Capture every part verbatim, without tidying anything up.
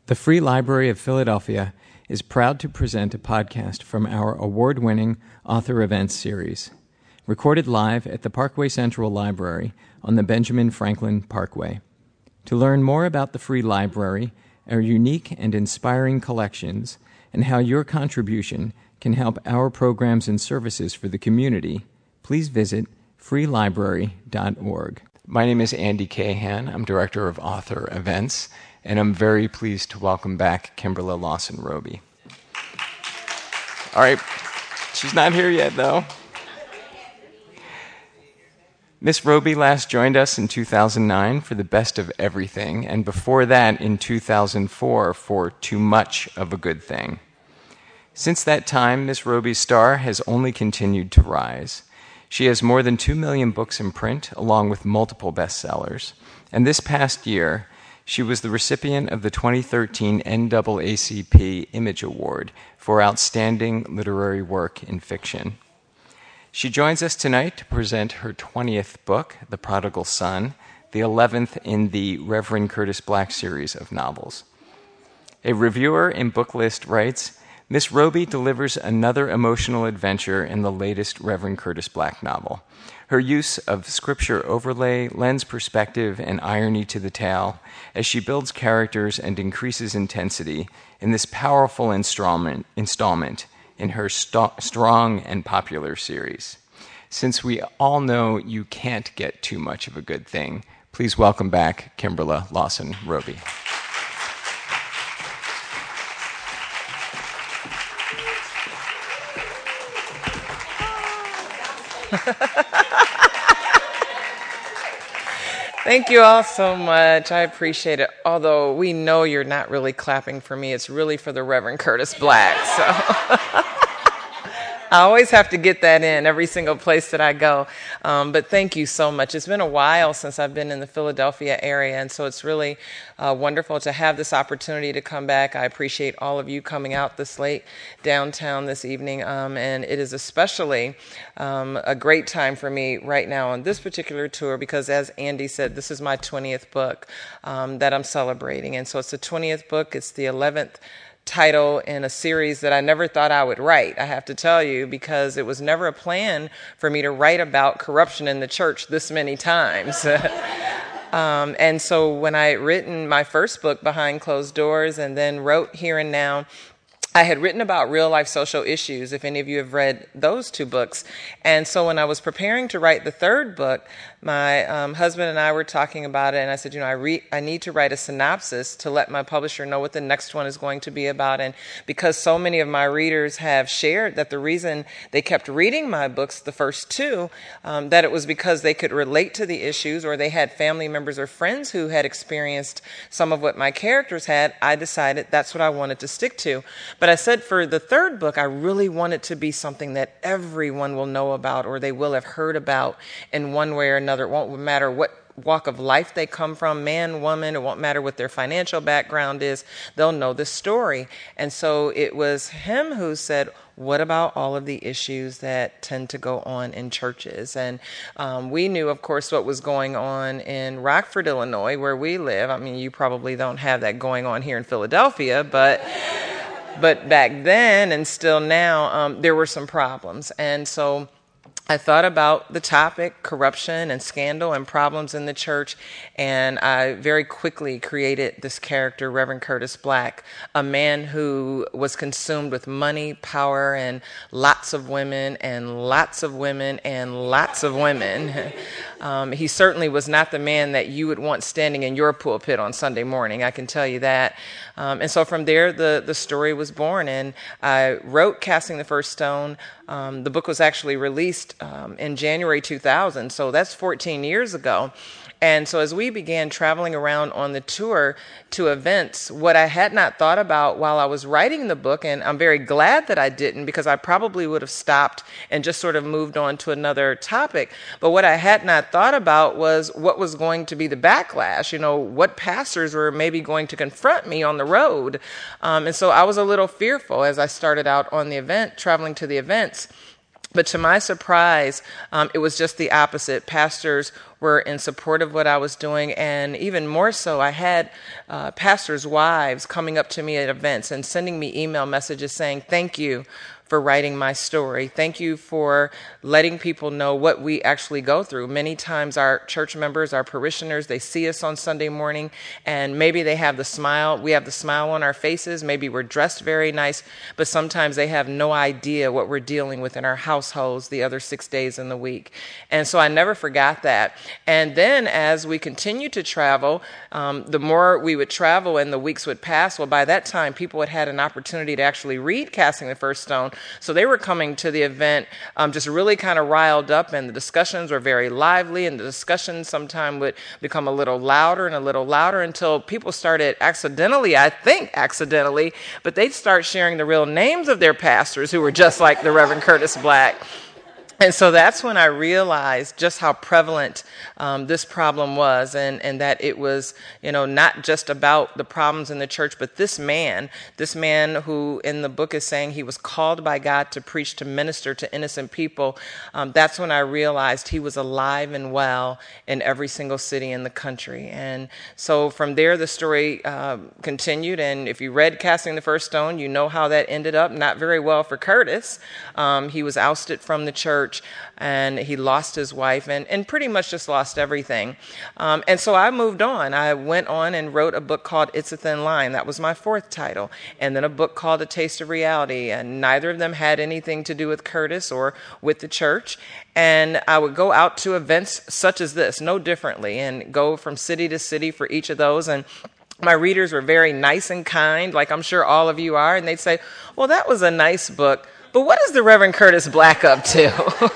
The Free Library of Philadelphia is proud to present a podcast from our award-winning Author Events series, recorded live at the Parkway Central Library on the Benjamin Franklin Parkway. To learn more about the Free Library, our unique and inspiring collections, and how your contribution can help our programs and services for the community, please visit free library dot org. My name is Andy Cahan. I'm Director of Author Events, and I'm very pleased to welcome back Kimberla Lawson Roby. All right, she's not here yet, though. Miss Roby last joined us in two thousand nine for The Best of Everything, and before that in two thousand four for Too Much of a Good Thing. Since that time, Miss Roby's star has only continued to rise. She has more than two million books in print, along with multiple bestsellers, and this past year, she was the recipient of the twenty thirteen N double A C P Image Award for Outstanding Literary Work in Fiction. She joins us tonight to present her twentieth book, The Prodigal Son, the eleventh in the Reverend Curtis Black series of novels. A reviewer in Booklist writes, Miss Roby delivers another emotional adventure in the latest Reverend Curtis Black novel. Her use of scripture overlay lends perspective and irony to the tale as she builds characters and increases intensity in this powerful installment, installment in her st- strong and popular series. Since we all know you can't get too much of a good thing, please welcome back Kimberla Lawson Roby. Thank you all so much. I appreciate it. Although we know you're not really clapping for me. It's really for the Reverend Curtis Black. So I always have to get that in every single place that I go. Um, but thank you so much. It's been a while since I've been in the Philadelphia area, and so it's really uh, wonderful to have this opportunity to come back. I appreciate all of you coming out this late downtown this evening, um, and it is especially um, a great time for me right now on this particular tour because, as Andy said, this is my twentieth book um, that I'm celebrating, and so it's the twentieth book. It's the eleventh title in a series that I never thought I would write, I have to tell you, because it was never a plan for me to write about corruption in the church this many times. um, and so when I had written my first book, Behind Closed Doors, and then wrote Here and Now, I had written about real-life social issues, if any of you have read those two books. And so when I was preparing to write the third book, my um, husband and I were talking about it, and I said, you know, I, re- I need to write a synopsis to let my publisher know what the next one is going to be about. And because so many of my readers have shared that the reason they kept reading my books, the first two, um, that it was because they could relate to the issues or they had family members or friends who had experienced some of what my characters had, I decided that's what I wanted to stick to. But I said for the third book, I really want it to be something that everyone will know about or they will have heard about in one way or another. It won't matter what walk of life they come from, man, woman, it won't matter what their financial background is, they'll know the story. And so it was him who said, what about all of the issues that tend to go on in churches? And um, we knew, of course, what was going on in Rockford, Illinois, where we live. I mean, you probably don't have that going on here in Philadelphia, but but back then and still now, um, there were some problems. And so I thought about the topic, corruption and scandal and problems in the church, and I very quickly created this character, Reverend Curtis Black, a man who was consumed with money, power, and lots of women, and lots of women, and lots of women. Um, he certainly was not the man that you would want standing in your pulpit on Sunday morning, I can tell you that. Um, and so from there, the, the story was born, and I wrote Casting the First Stone. Um, the book was actually released um, in January two thousand, so that's fourteen years ago. And so as we began traveling around on the tour to events, what I had not thought about while I was writing the book, and I'm very glad that I didn't because I probably would have stopped and just sort of moved on to another topic. But what I had not thought about was what was going to be the backlash, you know, what pastors were maybe going to confront me on the road. Um, and so I was a little fearful as I started out on the event, traveling to the events. But to my surprise, um, it was just the opposite. Pastors were were in support of what I was doing. And even more so, I had uh, pastors' wives coming up to me at events and sending me email messages saying, thank you for writing my story. Thank you for letting people know what we actually go through. Many times our church members, our parishioners, they see us on Sunday morning and maybe they have the smile. We have the smile on our faces. Maybe we're dressed very nice, but sometimes they have no idea what we're dealing with in our households the other six days in the week. And so I never forgot that. And then as we continued to travel, um, the more we would travel and the weeks would pass, well, by that time, people had had an opportunity to actually read Casting the First Stone. So they were coming to the event um, just really kind of riled up, and the discussions were very lively, and the discussions sometimes would become a little louder and a little louder until people started accidentally, I think accidentally, but they'd start sharing the real names of their pastors who were just like the Reverend Curtis Black. And so that's when I realized just how prevalent um, this problem was, and, and that it was, you know, not just about the problems in the church, but this man, this man who in the book is saying he was called by God to preach, to minister to innocent people. Um, that's when I realized he was alive and well in every single city in the country. And so from there, the story uh, continued. And if you read Casting the First Stone, you know how that ended up. Not very well for Curtis. Um, he was ousted from the church. And he lost his wife and, and pretty much just lost everything. Um, and so I moved on. I went on and wrote a book called It's a Thin Line. That was my fourth title. And then a book called A Taste of Reality. And neither of them had anything to do with Curtis or with the church. And I would go out to events such as this, no differently, and go from city to city for each of those. And my readers were very nice and kind, like I'm sure all of you are. And they'd say, well, that was a nice book, but what is the Reverend Curtis Black up to?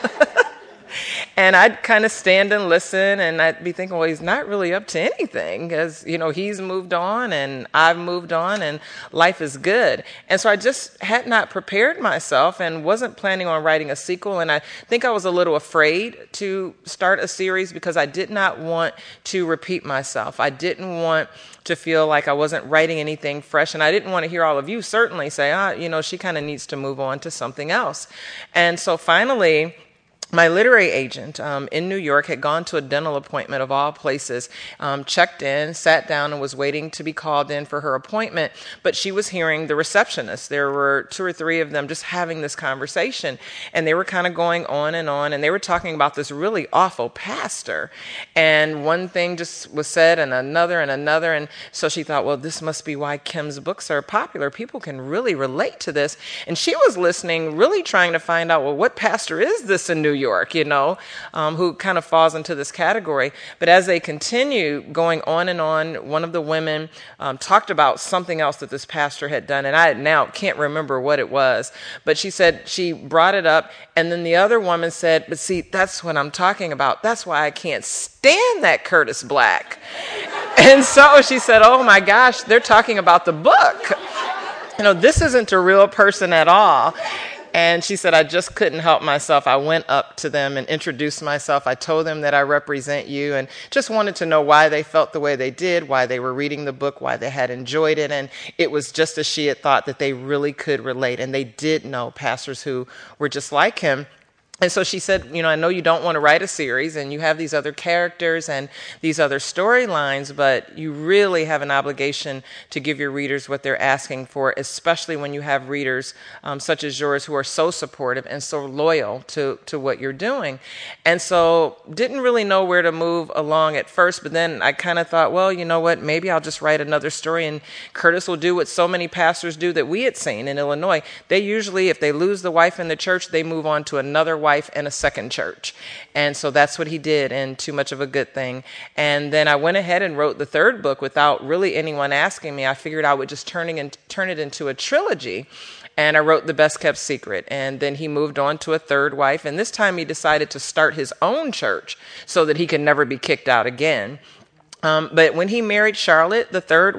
And I'd kind of stand and listen, and I'd be thinking, well, he's not really up to anything because, you know, he's moved on and I've moved on and life is good. And so I just had not prepared myself and wasn't planning on writing a sequel. And I think I was a little afraid to start a series because I did not want to repeat myself. I didn't want to feel like I wasn't writing anything fresh. And I didn't want to hear all of you certainly say, ah, you know, she kind of needs to move on to something else. And so finally, my literary agent um, in New York had gone to a dental appointment of all places, um, checked in, sat down, and was waiting to be called in for her appointment. But she was hearing the receptionist. There were two or three of them just having this conversation. And they were kind of going on and on. And they were talking about this really awful pastor. And one thing just was said and another and another. And so she thought, well, this must be why Kim's books are popular. People can really relate to this. And she was listening, really trying to find out, well, what pastor is this in New York? York, you know, um, who kind of falls into this category. But as they continue going on and on, one of the women um, talked about something else that this pastor had done, and I now can't remember what it was. But she said she brought it up, and then the other woman said, but see, that's what I'm talking about. That's why I can't stand that Curtis Black. And so she said, oh my gosh, they're talking about the book. You know, this isn't a real person at all. And she said, I just couldn't help myself. I went up to them and introduced myself. I told them that I represent you and just wanted to know why they felt the way they did, why they were reading the book, why they had enjoyed it. And it was just as she had thought, that they really could relate. And they did know pastors who were just like him. And so she said, you know, I know you don't want to write a series and you have these other characters and these other storylines, but you really have an obligation to give your readers what they're asking for, especially when you have readers um, such as yours who are so supportive and so loyal to, to what you're doing. And so didn't really know where to move along at first, but then I kind of thought, well, you know what, maybe I'll just write another story and Curtis will do what so many pastors do that we had seen in Illinois. They usually, if they lose the wife in the church, they move on to another wife wife and a second church. And so that's what he did in Too Much of a Good Thing. And then I went ahead and wrote the third book without really anyone asking me. I figured I would just turning in, turn it into a trilogy. And I wrote The Best Kept Secret. And then he moved on to a third wife. And this time he decided to start his own church so that he could never be kicked out again. Um, but when he married Charlotte, the third wife,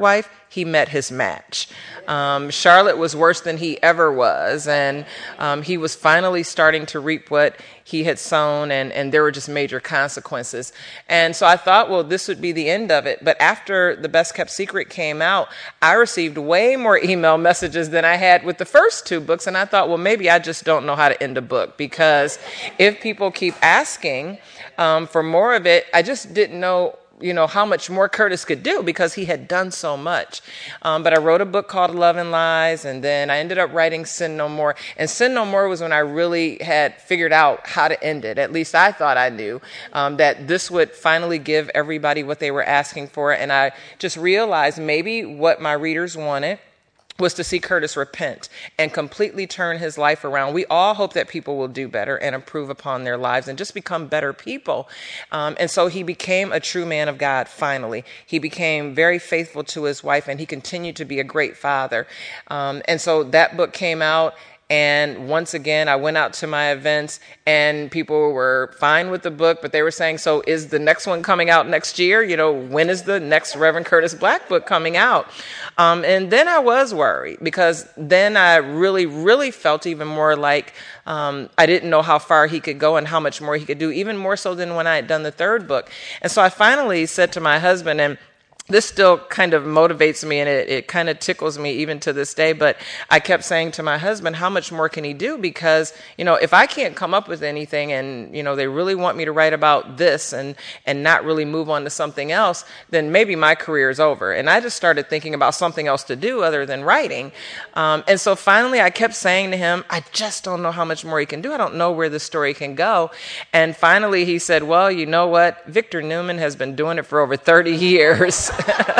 he met his match. Um, Charlotte was worse than he ever was, and um, he was finally starting to reap what he had sown, and, and there were just major consequences. And so I thought, well, this would be the end of it. But after The Best Kept Secret came out, I received way more email messages than I had with the first two books, and I thought, well, maybe I just don't know how to end a book, because if people keep asking um, for more of it, I just didn't know you know, how much more Curtis could do, because he had done so much. Um, but I wrote a book called Love and Lies, and then I ended up writing Sin No More. And Sin No More was when I really had figured out how to end it. At least I thought I knew um, that this would finally give everybody what they were asking for. And I just realized maybe what my readers wanted was to see Curtis repent and completely turn his life around. We all hope that people will do better and improve upon their lives and just become better people. Um, and so he became a true man of God, finally. He became very faithful to his wife, and he continued to be a great father. Um, and so that book came out. And once again, I went out to my events, and people were fine with the book, but they were saying, so is the next one coming out next year? You know, when is the next Reverend Curtis Black book coming out? Um, and then I was worried, because then I really, really felt even more like um, I didn't know how far he could go and how much more he could do, even more so than when I had done the third book. And so I finally said to my husband, and this still kind of motivates me, and it, it kind of tickles me even to this day. But I kept saying to my husband, how much more can he do? Because, you know, if I can't come up with anything, and, you know, they really want me to write about this and, and not really move on to something else, then maybe my career is over. And I just started thinking about something else to do other than writing. Um, and so finally I kept saying to him, I just don't know how much more he can do. I don't know where the story can go. And finally he said, well, you know what? Victor Newman has been doing it for over thirty years.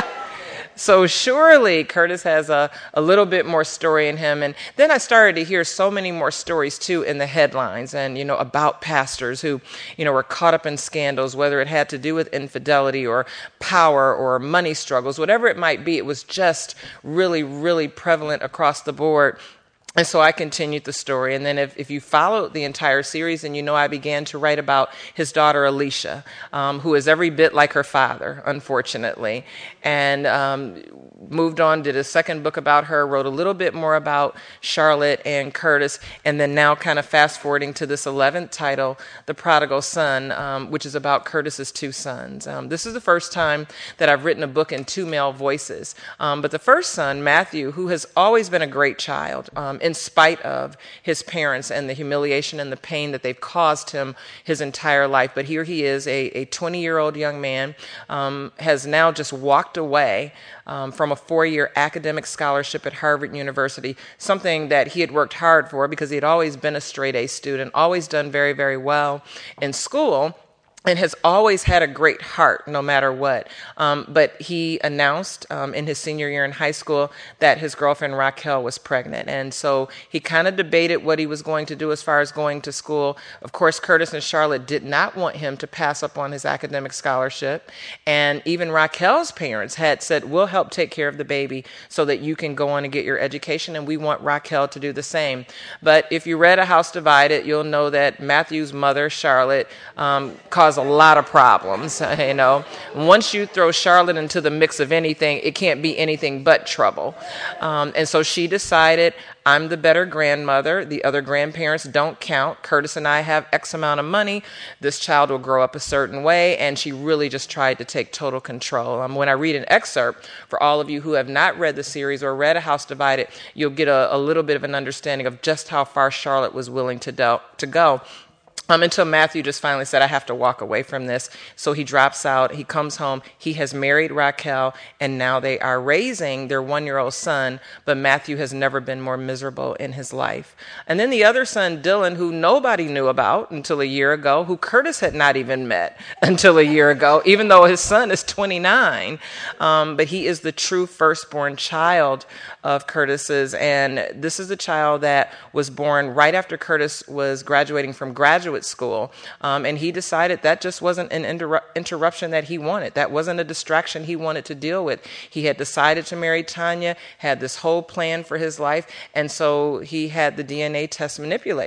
So surely Curtis has a, a little bit more story in him. And then I started to hear so many more stories, too, in the headlines, and, you know, about pastors who, you know, were caught up in scandals, whether it had to do with infidelity or power or money struggles, whatever it might be. It was just really, really prevalent across the board. And so I continued the story. And then if, if you followed the entire series, then you know I began to write about his daughter, Alicia, um, who is every bit like her father, unfortunately. And um, moved on, did a second book about her, wrote a little bit more about Charlotte and Curtis, and then now kind of fast forwarding to this eleventh title, The Prodigal Son, um, which is about Curtis's two sons. Um, this is the first time that I've written a book in two male voices. Um, but the first son, Matthew, who has always been a great child, um, in spite of his parents and the humiliation and the pain that they've caused him his entire life. But here he is, a twenty-year-old young man, um, has now just walked away um, from a four-year academic scholarship at Harvard University, something that he had worked hard for because he had always been a straight-A student, always done very, very well in school, and has always had a great heart, no matter what. Um, but he announced um, in his senior year in high school that his girlfriend Raquel was pregnant. And so he kind of debated what he was going to do as far as going to school. Of course, Curtis and Charlotte did not want him to pass up on his academic scholarship. And even Raquel's parents had said, we'll help take care of the baby so that you can go on and get your education. And we want Raquel to do the same. But if you read A House Divided, you'll know that Matthew's mother, Charlotte, um, caused a lot of problems. You know, once you throw Charlotte into the mix of anything, it can't be anything but trouble. Um, and so she decided, I'm the better grandmother. The other grandparents don't count. Curtis and I have X amount of money. This child will grow up a certain way. And she really just tried to take total control. Um, when I read an excerpt, for all of you who have not read the series or read A House Divided, you'll get a, a little bit of an understanding of just how far Charlotte was willing to, do, to go. Um, until Matthew just finally said, I have to walk away from this. So he drops out. He comes home. He has married Raquel, and now they are raising their one-year-old son. But Matthew has never been more miserable in his life. And then the other son, Dylan, who nobody knew about until a year ago, who Curtis had not even met until a year ago, even though his son is twenty-nine. Um, but he is the true firstborn child of Curtis's. And this is a child that was born right after Curtis was graduating from graduate school. Um, and he decided that just wasn't an inter- interruption that he wanted. That wasn't a distraction he wanted to deal with. He had decided to marry Tanya, had this whole plan for his life, and so he had the D N A test manipulated.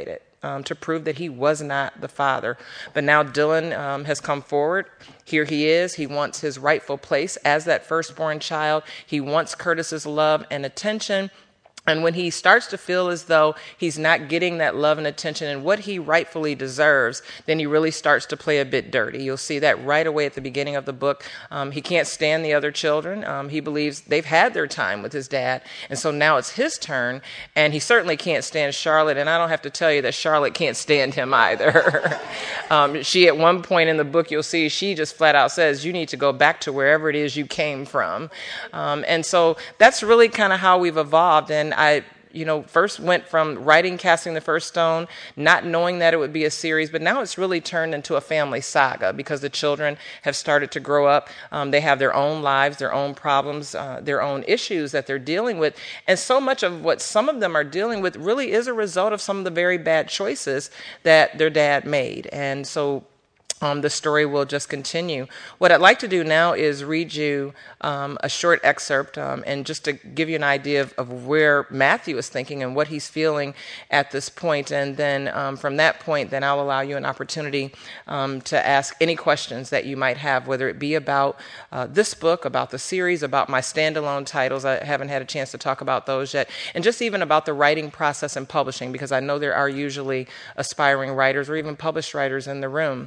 um, to prove that he was not the father. But now Dylan um, has come forward. Here he is. He wants his rightful place as that firstborn child. He wants Curtis's love and attention. And when he starts to feel as though he's not getting that love and attention and what he rightfully deserves, then he really starts to play a bit dirty. You'll see that right away at the beginning of the book. Um, he can't stand the other children. Um, he believes they've had their time with his dad. And so now it's his turn. And he certainly can't stand Charlotte. And I don't have to tell you that Charlotte can't stand him either. um, she, at one point in the book, you'll see, she just flat out says, you need to go back to wherever it is you came from. Um, and so that's really kind of how we've evolved. And I, you know, first went from writing Casting the First Stone, not knowing that it would be a series, but now it's really turned into a family saga because the children have started to grow up. Um, they have their own lives, their own problems, uh, their own issues that they're dealing with. And so much of what some of them are dealing with really is a result of some of the very bad choices that their dad made. And so Um, the story will just continue. What I'd like to do now is read you um, a short excerpt um, and just to give you an idea of, of where Matthew is thinking and what he's feeling at this point. And then um, from that point, then I'll allow you an opportunity um, to ask any questions that you might have, whether it be about uh, this book, about the series, about my standalone titles. I haven't had a chance to talk about those yet. And just even about the writing process and publishing, because I know there are usually aspiring writers or even published writers in the room.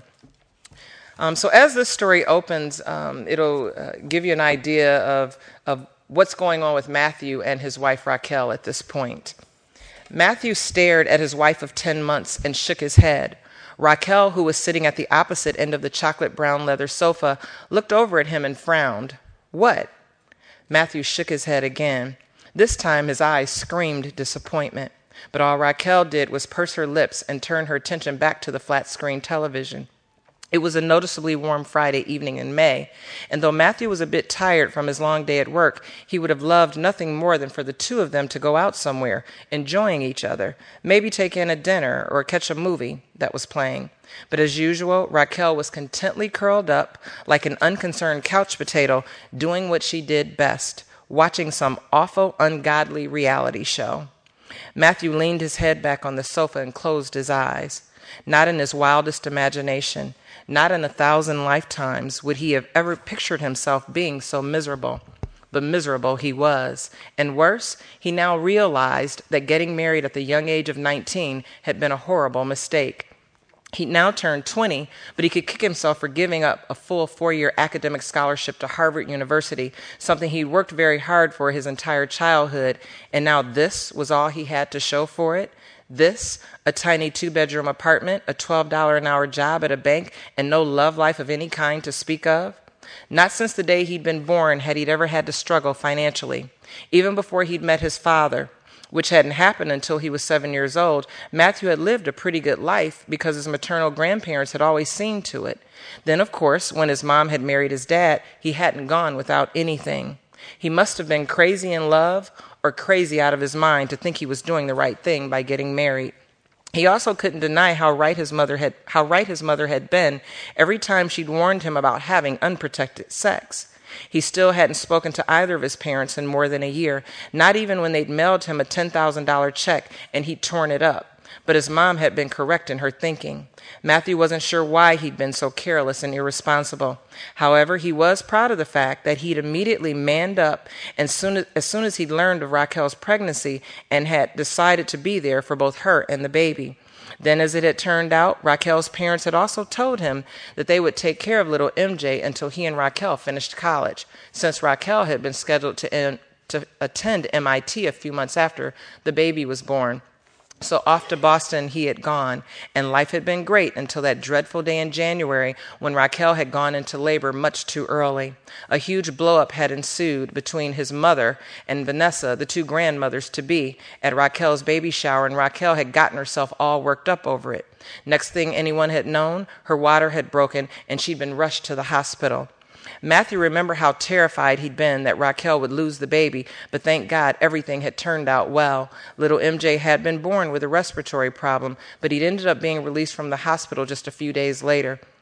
Um, so as this story opens, um, it'll uh, give you an idea of, of what's going on with Matthew and his wife Raquel at this point. Matthew stared at his wife of ten months and shook his head. Raquel, who was sitting at the opposite end of the chocolate brown leather sofa, looked over at him and frowned. What? Matthew shook his head again. This time his eyes screamed disappointment. But all Raquel did was purse her lips and turn her attention back to the flat-screen television. It was a noticeably warm Friday evening in May, and though Matthew was a bit tired from his long day at work, he would have loved nothing more than for the two of them to go out somewhere, enjoying each other, maybe take in a dinner or catch a movie that was playing. But as usual, Raquel was contently curled up like an unconcerned couch potato, doing what she did best, watching some awful, ungodly reality show. Matthew leaned his head back on the sofa and closed his eyes. Not in his wildest imagination, not in a thousand lifetimes would he have ever pictured himself being so miserable. But miserable he was. And worse, he now realized that getting married at the young age of nineteen had been a horrible mistake. He now turned twenty, but he could kick himself for giving up a full four-year academic scholarship to Harvard University, something he'd worked very hard for his entire childhood, and now this was all he had to show for it? This, a tiny two-bedroom apartment, a twelve dollars an hour job at a bank, and no love life of any kind to speak of? Not since the day he'd been born had he ever had to struggle financially. Even before he'd met his father, which hadn't happened until he was seven years old, Matthew had lived a pretty good life because his maternal grandparents had always seen to it. Then, of course, when his mom had married his dad, he hadn't gone without anything. He must have been crazy in love or crazy out of his mind to think he was doing the right thing by getting married. He also couldn't deny how right his mother had how right his mother had been every time she'd warned him about having unprotected sex. He still hadn't spoken to either of his parents in more than a year, not even when they'd mailed him a ten thousand dollars check and he'd torn it up. But his mom had been correct in her thinking. Matthew wasn't sure why he'd been so careless and irresponsible. However, he was proud of the fact that he'd immediately manned up and soon as, as soon as he'd learned of Raquel's pregnancy and had decided to be there for both her and the baby. Then, as it had turned out, Raquel's parents had also told him that they would take care of little M J until he and Raquel finished college, since Raquel had been scheduled to, in, to attend M I T a few months after the baby was born. So off to Boston he had gone, and life had been great until that dreadful day in January when Raquel had gone into labor much too early. A huge blow-up had ensued between his mother and Vanessa, the two grandmothers-to-be, at Raquel's baby shower, and Raquel had gotten herself all worked up over it. Next thing anyone had known, her water had broken, and she'd been rushed to the hospital. Matthew remembered how terrified he'd been that Raquel would lose the baby, but thank God everything had turned out well. Little M J had been born with a respiratory problem, but he'd ended up being released from the hospital just a few days later.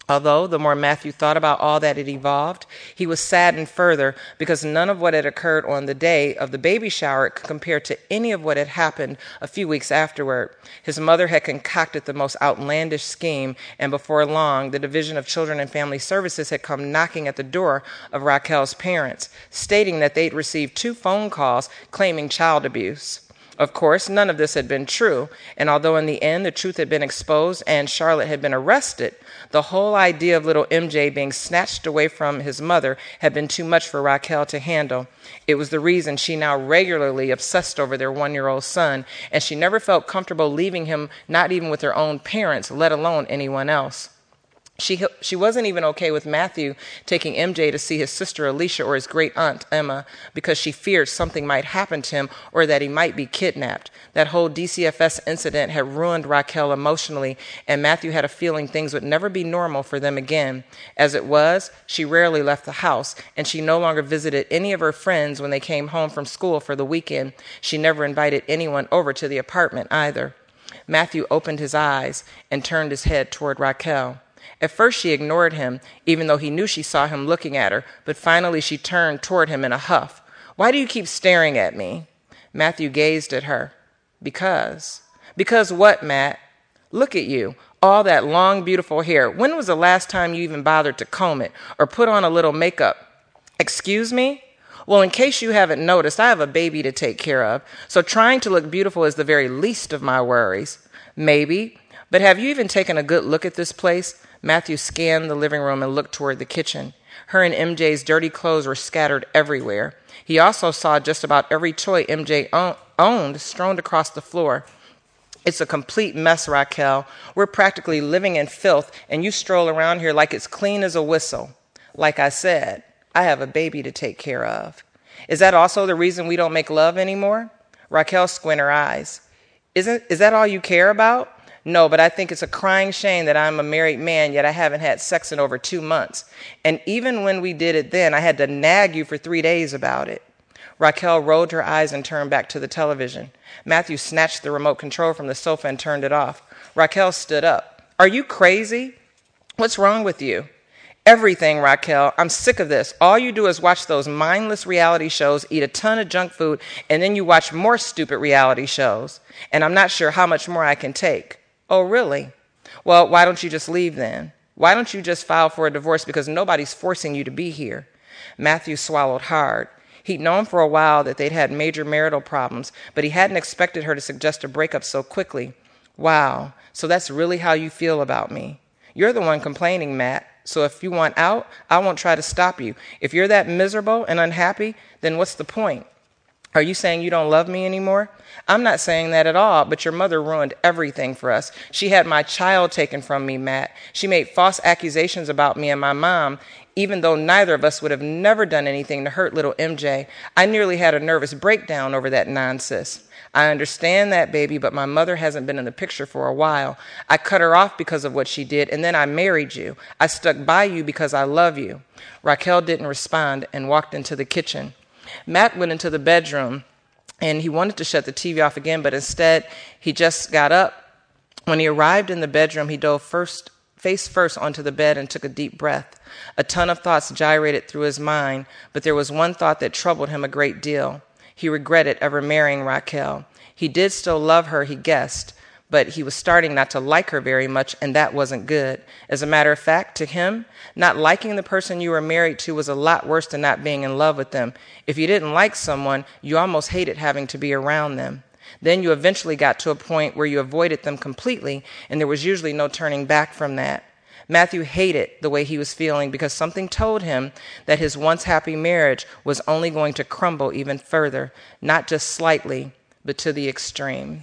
Although, the more Matthew thought about all that had evolved, he was saddened further because none of what had occurred on the day of the baby shower could compare to any of what had happened a few weeks afterward. His mother had concocted the most outlandish scheme, and before long, the Division of Children and Family Services had come knocking at the door of Raquel's parents, stating that they'd received two phone calls claiming child abuse. Of course, none of this had been true, and although in the end the truth had been exposed and Charlotte had been arrested, the whole idea of little M J being snatched away from his mother had been too much for Raquel to handle. It was the reason she now regularly obsessed over their one-year-old son, and she never felt comfortable leaving him, not even with her own parents, let alone anyone else. She she wasn't even okay with Matthew taking M J to see his sister Alicia or his great aunt Emma because she feared something might happen to him or that he might be kidnapped. That whole D C F S incident had ruined Raquel emotionally, and Matthew had a feeling things would never be normal for them again. As it was, she rarely left the house, and she no longer visited any of her friends when they came home from school for the weekend. She never invited anyone over to the apartment either. Matthew opened his eyes and turned his head toward Raquel. At first she ignored him, even though he knew she saw him looking at her, but finally she turned toward him in a huff. "Why do you keep staring at me?" Matthew gazed at her. Because. Because what, Matt? Look at you. All that long, beautiful hair. When was the last time you even bothered to comb it or put on a little makeup? Excuse me? Well, in case you haven't noticed, I have a baby to take care of, so trying to look beautiful is the very least of my worries. Maybe. But have you even taken a good look at this place? Matthew scanned the living room and looked toward the kitchen. Her and M J's dirty clothes were scattered everywhere. He also saw just about every toy M J owned strewn across the floor. It's a complete mess, Raquel. We're practically living in filth, and you stroll around here like it's clean as a whistle. Like I said, I have a baby to take care of. Is that also the reason we don't make love anymore? Raquel squinted her eyes. Isn't, is that all you care about? No, but I think it's a crying shame that I'm a married man, yet I haven't had sex in over two months. And even when we did it then, I had to nag you for three days about it. Raquel rolled her eyes and turned back to the television. Matthew snatched the remote control from the sofa and turned it off. Raquel stood up. Are you crazy? What's wrong with you? Everything, Raquel. I'm sick of this. All you do is watch those mindless reality shows, eat a ton of junk food, and then you watch more stupid reality shows. And I'm not sure how much more I can take. Oh, really? Well, why don't you just leave then? Why don't you just file for a divorce because nobody's forcing you to be here? Matthew swallowed hard. He'd known for a while that they'd had major marital problems, but he hadn't expected her to suggest a breakup so quickly. Wow, so that's really how you feel about me. You're the one complaining, Matt. So if you want out, I won't try to stop you. If you're that miserable and unhappy, then what's the point? Are you saying you don't love me anymore? I'm not saying that at all, but your mother ruined everything for us. She had my child taken from me, Matt. She made false accusations about me and my mom, even though neither of us would have never done anything to hurt little M J. I nearly had a nervous breakdown over that nonsense. I understand that, baby, but my mother hasn't been in the picture for a while. I cut her off because of what she did, and then I married you. I stuck by you because I love you. Raquel didn't respond and walked into the kitchen. Matt went into the bedroom, and he wanted to shut the T V off again, but instead he just got up. When he arrived in the bedroom, he dove first, face first onto the bed and took a deep breath. A ton of thoughts gyrated through his mind, but there was one thought that troubled him a great deal. He regretted ever marrying Raquel. He did still love her, he guessed, but he was starting not to like her very much, and that wasn't good. As a matter of fact, to him, not liking the person you were married to was a lot worse than not being in love with them. If you didn't like someone, you almost hated having to be around them. Then you eventually got to a point where you avoided them completely, and there was usually no turning back from that. Matthew hated the way he was feeling because something told him that his once happy marriage was only going to crumble even further, not just slightly, but to the extreme.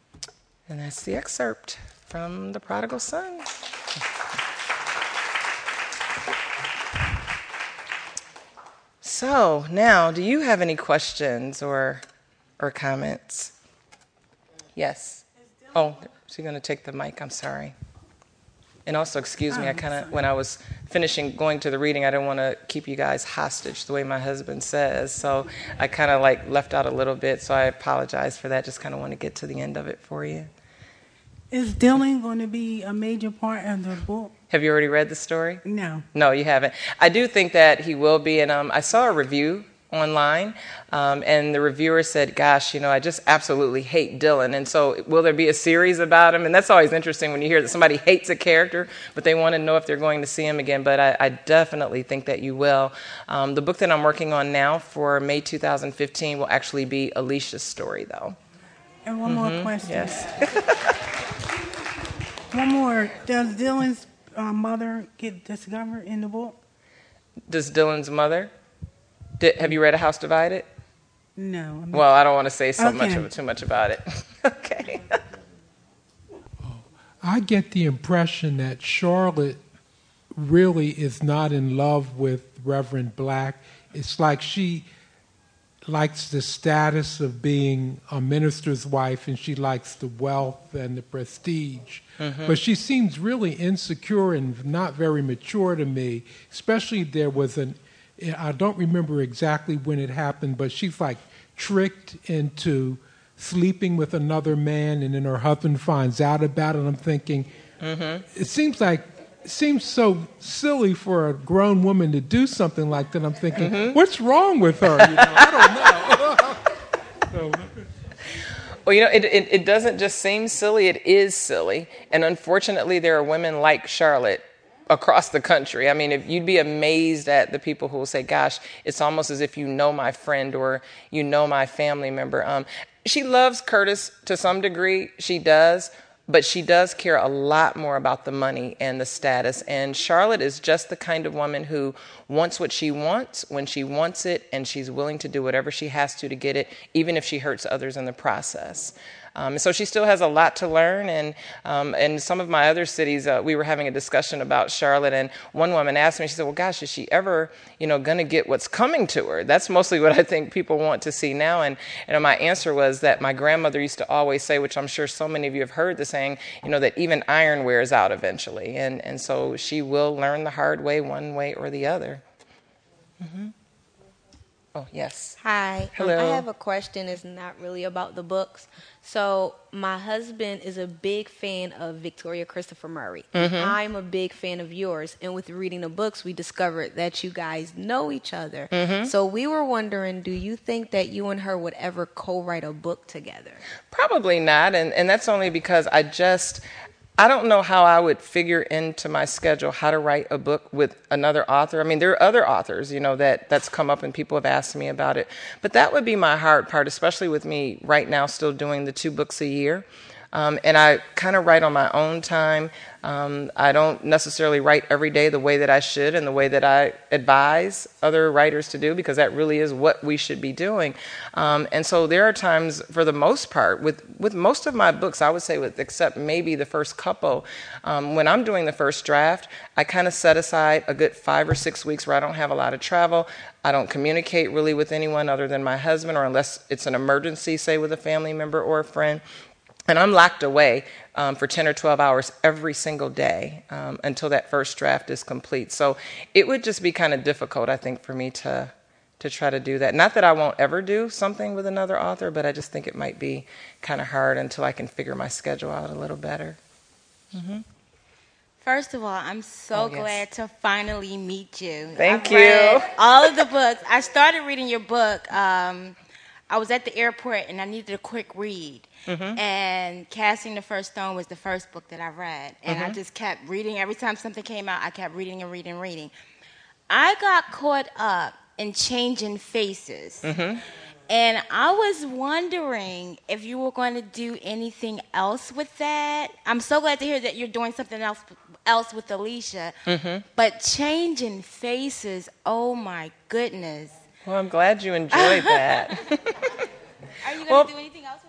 And that's the excerpt from The Prodigal Son. So now, do you have any questions or or comments? Yes. Oh, she's going to take the mic. I'm sorry. And also, excuse me, I kind of, when I was finishing going to the reading, I didn't want to keep you guys hostage the way my husband says. So I kind of like left out a little bit, so I apologize for that. Just kind of want to get to the end of it for you. Is Dylan going to be a major part of the book? Have you already read the story? No. No, you haven't. I do think that he will be, and um, I saw a review online, um, and the reviewer said, gosh, you know, I just absolutely hate Dylan, and so will there be a series about him? And that's always interesting when you hear that somebody hates a character, but they want to know if they're going to see him again, but I, I definitely think that you will. Um, the book that I'm working on now for May two thousand fifteen will actually be Alicia's story, though. And one Mm-hmm. more question. Yes. One more. Does Dylan's uh, mother get discovered in the book? Does Dylan's mother? Did, have you read A House Divided? No. Well, I don't want to say so Okay. much of, too much about it. Okay. I get the impression that Charlotte really is not in love with Reverend Black. It's like she likes the status of being a minister's wife, and she likes the wealth and the prestige. Mm-hmm. But she seems really insecure and not very mature to me, especially there was an, I don't remember exactly when it happened, but she's like tricked into sleeping with another man, and then her husband finds out about it. And I'm thinking, mm-hmm. it seems like it seems so silly for a grown woman to do something like that. I'm thinking, mm-hmm. what's wrong with her? You know, I don't know. Well, you know, it, it it doesn't just seem silly; it is silly. And unfortunately, there are women like Charlotte across the country. I mean, if you'd be amazed at the people who will say, "Gosh, it's almost as if you know my friend or you know my family member." Um, she loves Curtis to some degree. She does. But she does care a lot more about the money and the status. And Charlotte is just the kind of woman who wants what she wants when she wants it, and she's willing to do whatever she has to to get it, even if she hurts others in the process. Um, so she still has a lot to learn. And um, in some of my other cities, uh, we were having a discussion about Charlotte, and one woman asked me, she said, well, gosh, is she ever, you know, going to get what's coming to her? That's mostly what I think people want to see now. And, and my answer was that my grandmother used to always say, which I'm sure so many of you have heard the saying, you know, that even iron wears out eventually. And, and so she will learn the hard way, one way or the other. Mm-hmm. Oh, yes. Hi. Hello. Um, I have a question. It's not really about the books. So my husband is a big fan of Victoria Christopher Murray. Mm-hmm. I'm a big fan of yours. And with reading the books, we discovered that you guys know each other. Mm-hmm. So we were wondering, do you think that you and her would ever co-write a book together? Probably not. And, and that's only because I just... I don't know how I would figure into my schedule how to write a book with another author. I mean, there are other authors, you know, that that's come up and people have asked me about it. But that would be my hard part, especially with me right now still doing the two books a year. Um, and I kind of write on my own time. Um, I don't necessarily write every day the way that I should and the way that I advise other writers to do, because that really is what we should be doing. Um, and so there are times, for the most part, with, with most of my books, I would say with except maybe the first couple, um, when I'm doing the first draft, I kind of set aside a good five or six weeks where I don't have a lot of travel. I don't communicate really with anyone other than my husband, or unless it's an emergency, say with a family member or a friend. And I'm locked away um, for ten or twelve hours every single day um, until that first draft is complete. So it would just be kind of difficult, I think, for me to to try to do that. Not that I won't ever do something with another author, but I just think it might be kind of hard until I can figure my schedule out a little better. Mm-hmm. First of all, I'm so Oh, yes. glad to finally meet you. Thank I've you. read all of the books. I started reading your book. Um, I was at the airport and I needed a quick read. Mm-hmm. And Casting the First Stone was the first book that I read. And mm-hmm. I just kept reading. Every time something came out, I kept reading and reading and reading. I got caught up in Changing Faces. Mm-hmm. And I was wondering if you were going to do anything else with that. I'm so glad to hear that you're doing something else else with Alicia. Mm-hmm. But Changing Faces, oh my goodness. Well, I'm glad you enjoyed that. Are you going to well, do anything else with that?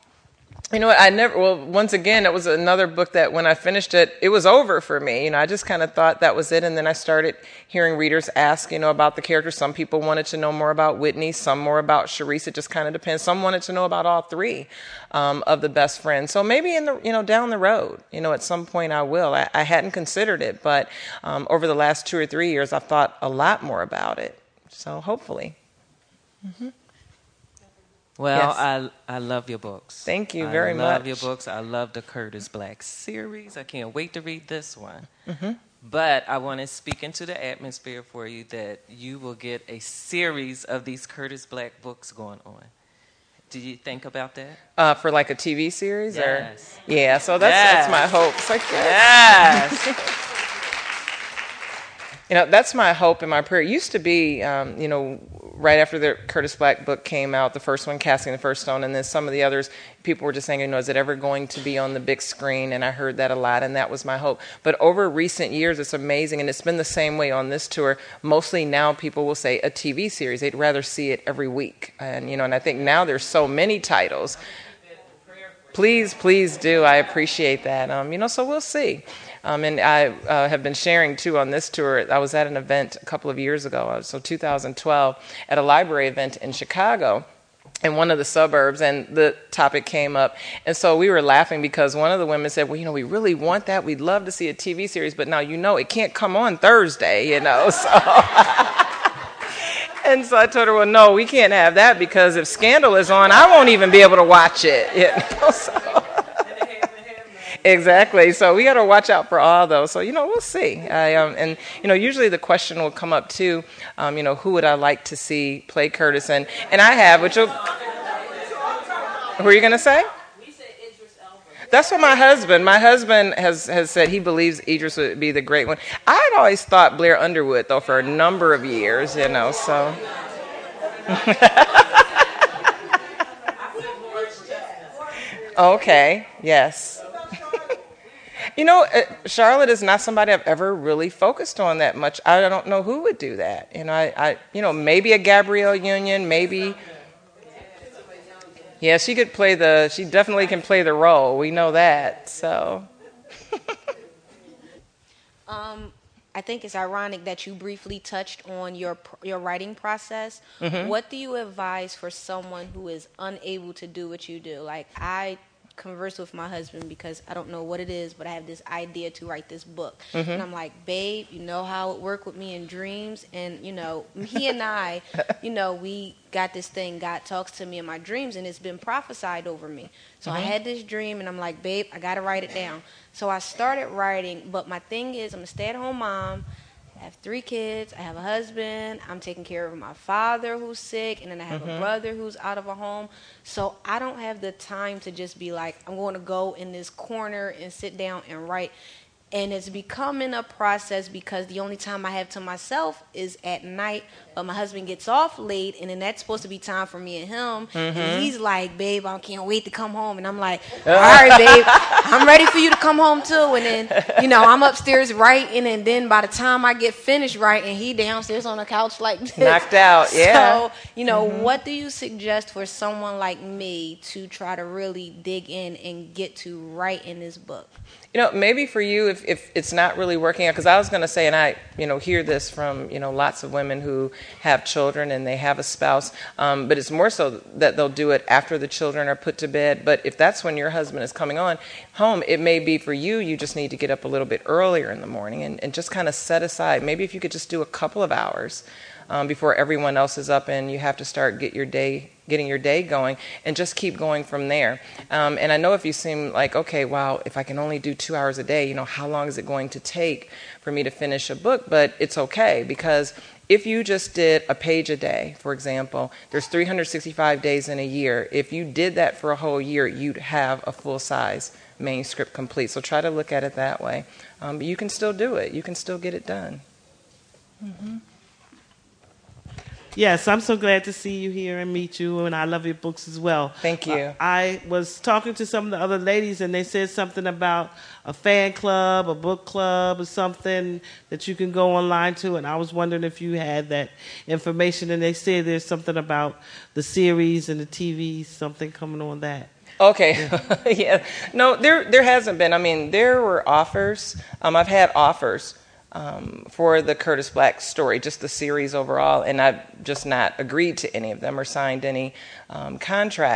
You know what, I never, well, once again, it was another book that when I finished it, it was over for me. You know, I just kind of thought that was it. And then I started hearing readers ask, you know, about the characters. Some people wanted to know more about Whitney, some more about Charisse. It just kind of depends. Some wanted to know about all three um, of the best friends. So maybe in the, you know, down the road, you know, at some point I will. I, I hadn't considered it, but um, over the last two or three years, I've thought a lot more about it. So hopefully. Mm-hmm. Well, Yes. I I love your books. Thank you very I much. love your books. I love the Curtis Black series. I can't wait to read this one. Mm-hmm. But I want to speak into the atmosphere for you that you will get a series of these Curtis Black books going on. Do you think about that? Uh, for like a T V series? Yes. Or, yeah, so that's, Yes. that's my hope. It's like, Yes. you know, that's my hope and my prayer. It used to be, um, you know, right after the Curtis Black book came out, the first one, Casting the First Stone, and then some of the others, people were just saying, you know, is it ever going to be on the big screen? And I heard that a lot, and that was my hope. But over recent years, it's amazing, and it's been the same way on this tour. Mostly now people will say a T V series. They'd rather see it every week. And, you know, and I think now there's so many titles. Please, please do. I appreciate that. Um, you know, so we'll see. Um, and I uh, have been sharing, too, on this tour. I was at an event a couple of years ago, so two thousand twelve, at a library event in Chicago in one of the suburbs, and the topic came up. And so we were laughing because one of the women said, well, you know, we really want that. We'd love to see a T V series, but now, you know, it can't come on Thursday, you know, so... And so I told her, well, no, we can't have that because if Scandal is on, I won't even be able to watch it. You know, so. Exactly. So we got to watch out for all those. So, you know, we'll see. I, um, and, you know, usually the question will come up, too, um, you know, who would I like to see play Curtis? And, and I have, which will... Who are you going to say? That's what my husband, my husband has, has said he believes Idris would be the great one. I'd always thought Blair Underwood, though, for a number of years, you know, so. Okay, yes. You know, uh, Charlotte is not somebody I've ever really focused on that much. I don't know who would do that. You know, I, I you know, maybe a Gabrielle Union, maybe... Yeah, she could play the, she definitely can play the role. We know that, so. um, I think it's ironic that you briefly touched on your your writing process. Mm-hmm. What do you advise for someone who is unable to do what you do? Like, I converse with my husband because I don't know what it is, but I have this idea to write this book. Mm-hmm. And I'm like, babe, you know how it worked with me in dreams? And, you know, he and I, you know, we got this thing, God talks to me in my dreams, and it's been prophesied over me. So Mm-hmm. I had this dream, and I'm like, babe, I got to write it down. So I started writing, but my thing is I'm a stay-at-home mom. I have three kids. I have a husband. I'm taking care of my father who's sick, and then I have Mm-hmm. a brother who's out of a home. So I don't have the time to just be like, I'm going to go in this corner and sit down and write. And it's becoming a process because the only time I have to myself is at night. But my husband gets off late, and then that's supposed to be time for me and him. Mm-hmm. And he's like, babe, I can't wait to come home. And I'm like, all right, babe, I'm ready for you to come home too. And then, you know, I'm upstairs writing, and then by the time I get finished writing, he downstairs on the couch like this. Knocked out, yeah. So, you know, Mm-hmm. what do you suggest for someone like me to try to really dig in and get to write in this book? You know, maybe for you, if, if it's not really working out, because I was going to say, and I, you know, hear this from, you know, lots of women who have children and they have a spouse, um, but it's more so that they'll do it after the children are put to bed. But if that's when your husband is coming on home, it may be for you, you just need to get up a little bit earlier in the morning and, and just kind of set aside. Maybe if you could just do a couple of hours um, before everyone else is up and you have to start get your day getting your day going, and just keep going from there. Um, and I know if you seem like, okay, wow, if I can only do two hours a day, you know, how long is it going to take for me to finish a book? But it's okay, because if you just did a page a day, for example, there's three hundred sixty-five days in a year. If you did that for a whole year, you'd have a full-size manuscript complete. So try to look at it that way. Um, but you can still do it. You can still get it done. Mm-hmm. Yes, I'm so glad to see you here and meet you, and I love your books as well. Thank you. Uh, I was talking to some of the other ladies, and they said something about a fan club, a book club, or something that you can go online to, and I was wondering if you had that information, and they said there's something about the series and the T V, something coming on that. Okay, yeah. yeah. No, there there hasn't been. I mean, there were offers. Um, I've had offers Um, for the Curtis Black story, just the series overall, and I've just not agreed to any of them or signed any um, contracts.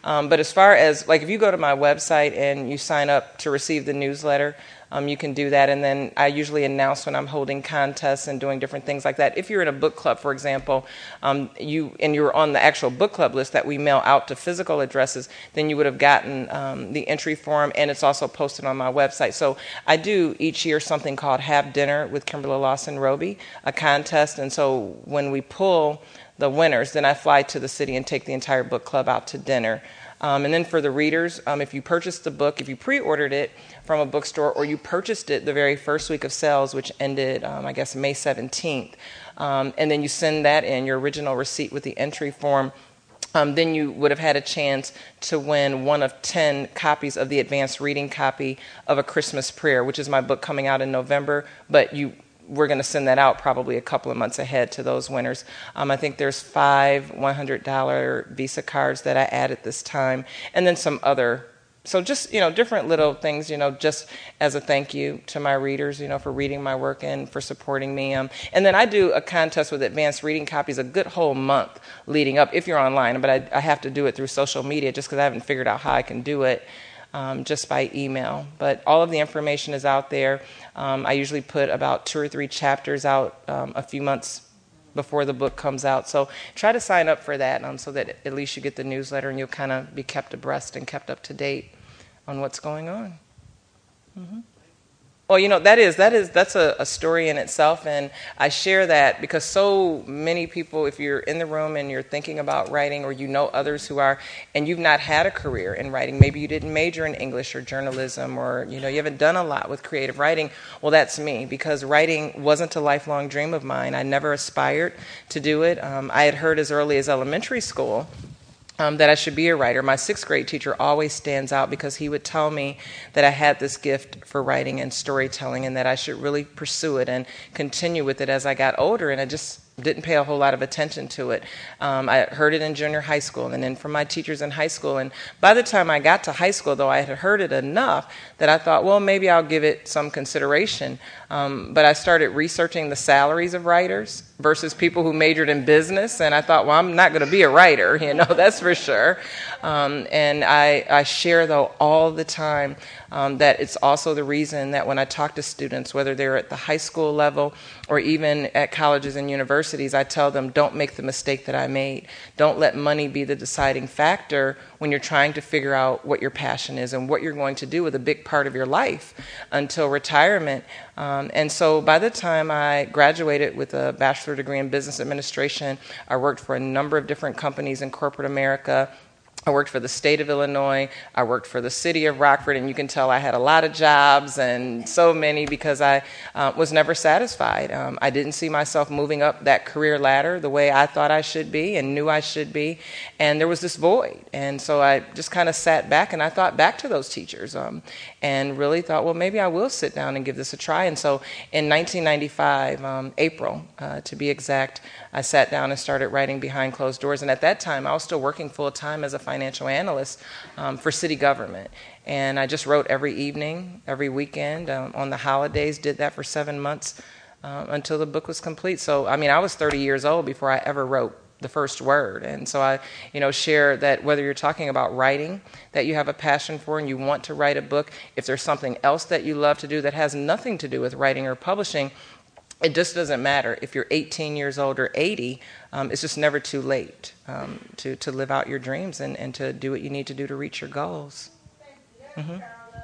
Um, but as far as, like, if you go to my website and you sign up to receive the newsletter, Um, you can do that, and then I usually announce when I'm holding contests and doing different things like that. If you're in a book club, for example, um, you and you're on the actual book club list that we mail out to physical addresses, then you would have gotten um, the entry form, and it's also posted on my website. So I do each year something called Have Dinner with Kimberly Lawson Roby, a contest, and so when we pull the winners, then I fly to the city and take the entire book club out to dinner. Um, and then for the readers, um, if you purchased the book, if you pre-ordered it from a bookstore or you purchased it the very first week of sales, which ended, um, I guess, May seventeenth, um, and then you send that in, your original receipt with the entry form, um, then you would have had a chance to win one of ten copies of the advanced reading copy of A Christmas Prayer, which is my book coming out in November, but you we're going to send that out probably a couple of months ahead to those winners. Um, I think there's five one hundred dollars Visa cards that I added this time, and then some other, so just, you know, different little things, you know, just as a thank you to my readers, you know, for reading my work and for supporting me. Um, and then I do a contest with advanced reading copies a good whole month leading up, if you're online, but I, I have to do it through social media just because I haven't figured out how I can do it. Um, just by email. But all of the information is out there. Um, I usually put about two or three chapters out um, a few months before the book comes out. So try to sign up for that um, so that at least you get the newsletter and you'll kind of be kept abreast and kept up to date on what's going on. Mm-hmm. Well, you know, that is, that is, that's a, a story in itself, and I share that because so many people, if you're in the room and you're thinking about writing, or you know others who are, and you've not had a career in writing, maybe you didn't major in English or journalism, or, you know, you haven't done a lot with creative writing, well, that's me, because writing wasn't a lifelong dream of mine. I never aspired to do it. Um, I had heard as early as elementary school Um, that I should be a writer. My sixth grade teacher always stands out because he would tell me that I had this gift for writing and storytelling and that I should really pursue it and continue with it as I got older, and I just didn't pay a whole lot of attention to it. Um, I heard it in junior high school and then from my teachers in high school, and by the time I got to high school, though, I had heard it enough that I thought, well, maybe I'll give it some consideration. Um, but I started researching the salaries of writers versus people who majored in business, and I thought, well, I'm not going to be a writer, you know, that's for sure. Um, and I, I share, though, all the time um, that it's also the reason that when I talk to students, whether they're at the high school level or even at colleges and universities, I tell them, don't make the mistake that I made. Don't let money be the deciding factor when you're trying to figure out what your passion is and what you're going to do with a big part of your life until retirement. Um, and so by the time I graduated with a bachelor degree in business administration, I worked for a number of different companies in corporate America. I worked for the state of Illinois. I worked for the city of Rockford, and you can tell I had a lot of jobs and so many because I uh, was never satisfied. Um, I didn't see myself moving up that career ladder the way I thought I should be and knew I should be, and there was this void. And so I just kind of sat back and I thought back to those teachers um, and really thought, well, maybe I will sit down and give this a try. And so in nineteen ninety-five, um, April uh, to be exact, I sat down and started writing Behind Closed Doors. And at that time, I was still working full-time as a financial analyst um, for city government. And I just wrote every evening, every weekend, um, on the holidays, did that for seven months uh, until the book was complete. So, I mean, I was thirty years old before I ever wrote the first word. And so I, you know, share that whether you're talking about writing that you have a passion for and you want to write a book, if there's something else that you love to do that has nothing to do with writing or publishing, it just doesn't matter. If you're eighteen years old or eighty, um, it's just never too late um, to, to live out your dreams and, and to do what you need to do to reach your goals. Mm-hmm.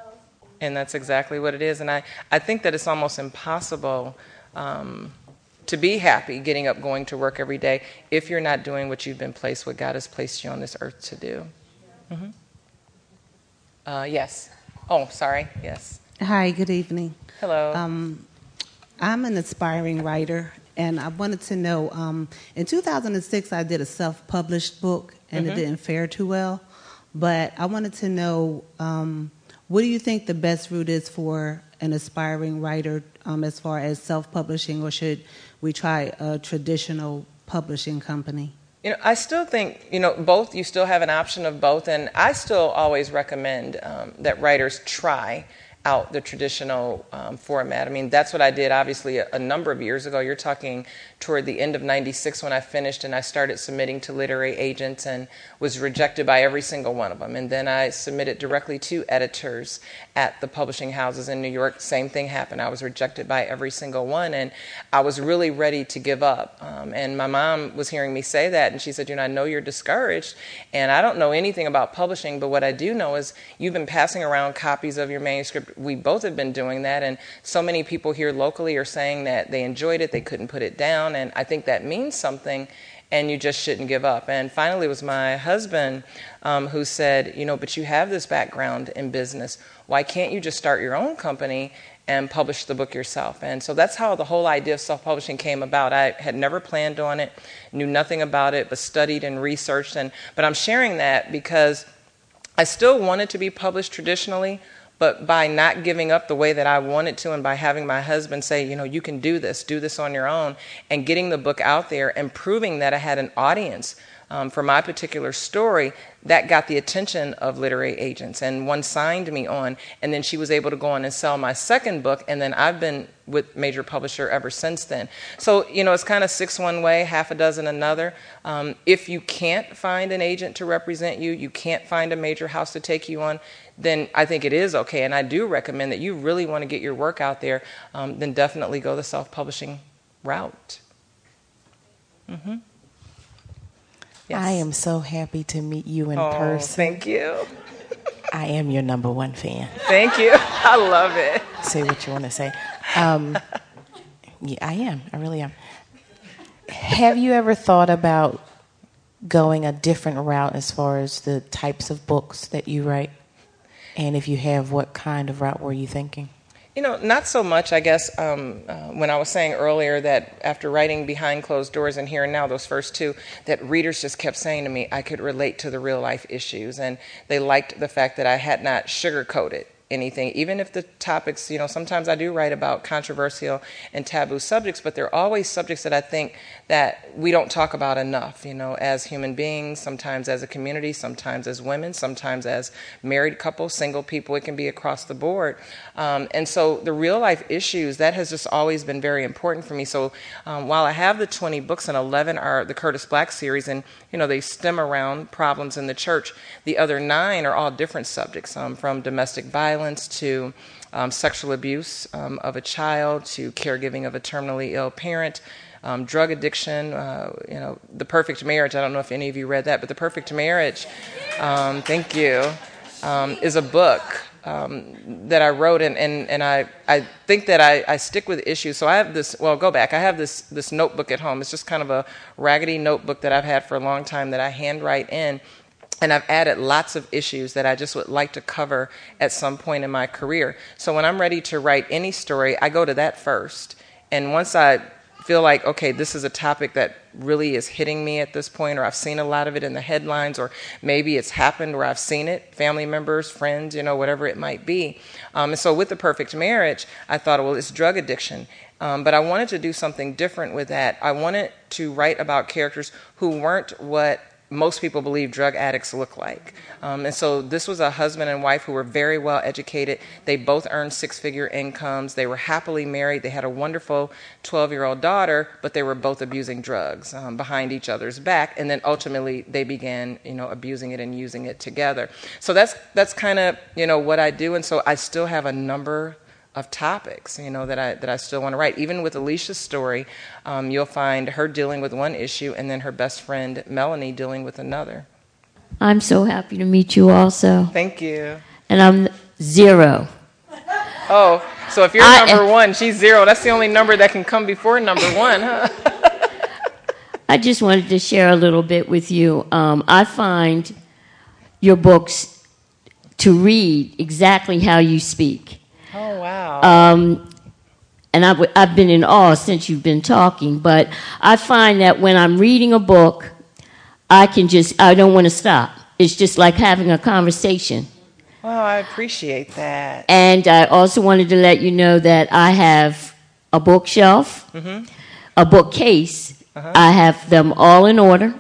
And that's exactly what it is. And I, I think that it's almost impossible um, to be happy getting up, going to work every day if you're not doing what you've been placed, what God has placed you on this earth to do. Mm-hmm. Uh, yes. Oh, sorry. Yes. Hi, good evening. Hello. Um, I'm an aspiring writer, and I wanted to know, um, in two thousand six, I did a self-published book, and mm-hmm. it didn't fare too well. But I wanted to know, um, what do you think the best route is for an aspiring writer um, as far as self-publishing, or should we try a traditional publishing company? You know, I still think, you know, both, you still have an option of both, and I still always recommend um, that writers try out the traditional um, format. I mean, that's what I did, obviously, a, a number of years ago. You're talking toward the end of ninety-six when I finished, and I started submitting to literary agents and was rejected by every single one of them. And then I submitted directly to editors at the publishing houses in New York. Same thing happened. I was rejected by every single one, and I was really ready to give up. Um, and my mom was hearing me say that, and she said, you know, I know you're discouraged, and I don't know anything about publishing, but what I do know is you've been passing around copies of your manuscript. We both have been doing that, and so many people here locally are saying that they enjoyed it, they couldn't put it down, and I think that means something, and you just shouldn't give up. And finally it was my husband um, who said, you know, but you have this background in business. Why can't you just start your own company and publish the book yourself? And so that's how the whole idea of self-publishing came about. I had never planned on it, knew nothing about it, but studied and researched. And but I'm sharing that because I still wanted to be published traditionally, but by not giving up the way that I wanted to, and by having my husband say, you know, you can do this, do this on your own, and getting the book out there and proving that I had an audience um, for my particular story, that got the attention of literary agents. And one signed me on, and then she was able to go on and sell my second book, and then I've been with major publisher ever since then. So, you know, it's kind of six one way, half a dozen another. Um, if you can't find an agent to represent you, you can't find a major house to take you on, then I think it is okay. And I do recommend that you really want to get your work out there, um, then definitely go the self-publishing route. Mm-hmm. Yes. I am so happy to meet you in oh, person. Thank you. I am your number one fan. Thank you. I love it. Say what you want to say. Um, yeah, I am. I really am. Have you ever thought about going a different route as far as the types of books that you write? And if you have, what kind of route were you thinking? You know, not so much, I guess, um, uh, when I was saying earlier that after writing Behind Closed Doors and Here and Now, those first two, that readers just kept saying to me I could relate to the real life issues. And they liked the fact that I had not sugarcoated anything, even if the topics, you know, sometimes I do write about controversial and taboo subjects, but they're always subjects that I think that we don't talk about enough, you know, as human beings, sometimes as a community, sometimes as women, sometimes as married couples, single people, it can be across the board. Um, and so the real life issues, that has just always been very important for me. So um, while I have the twenty books and eleven are the Curtis Black series, and, you know, they stem around problems in the church, the other nine are all different subjects, um, from domestic violence to um, sexual abuse um, of a child, to caregiving of a terminally ill parent, um, drug addiction, uh, you know, The Perfect Marriage. I don't know if any of you read that, but The Perfect Marriage, um, thank you, um, is a book um, that I wrote, and, and, and I, I think that I, I stick with issues. So I have this, well, go back. I have this, this notebook at home. It's just kind of a raggedy notebook that I've had for a long time that I handwrite in. And I've added lots of issues that I just would like to cover at some point in my career. So when I'm ready to write any story, I go to that first. And once I feel like, okay, this is a topic that really is hitting me at this point, or I've seen a lot of it in the headlines, or maybe it's happened where I've seen it, family members, friends, you know, whatever it might be. Um, and so with The Perfect Marriage, I thought, well, it's drug addiction. Um, but I wanted to do something different with that. I wanted to write about characters who weren't what most people believe drug addicts look like. Um, and so this was a husband and wife who were very well educated. They both earned six-figure incomes. They were happily married. They had a wonderful twelve-year-old daughter, but they were both abusing drugs um, behind each other's back. And then ultimately they began, you know, abusing it and using it together. So that's that's kind of, you know, what I do. And so I still have a number of topics, you know, that I that I still want to write. Even with Alicia's story, um, you'll find her dealing with one issue and then her best friend Melanie dealing with another. I'm so happy to meet you also. Thank you. And I'm zero. Oh, so if you're I, number one, she's zero. That's the only number that can come before number one, huh? I just wanted to share a little bit with you. Um, I find your books to read exactly how you speak. Oh, wow. Um, and I've, I've been in awe since you've been talking, but I find that when I'm reading a book, I can just, I don't want to stop. It's just like having a conversation. Well, I appreciate that. And I also wanted to let you know that I have a bookshelf, mm-hmm. a bookcase. Uh-huh. I have them all in order,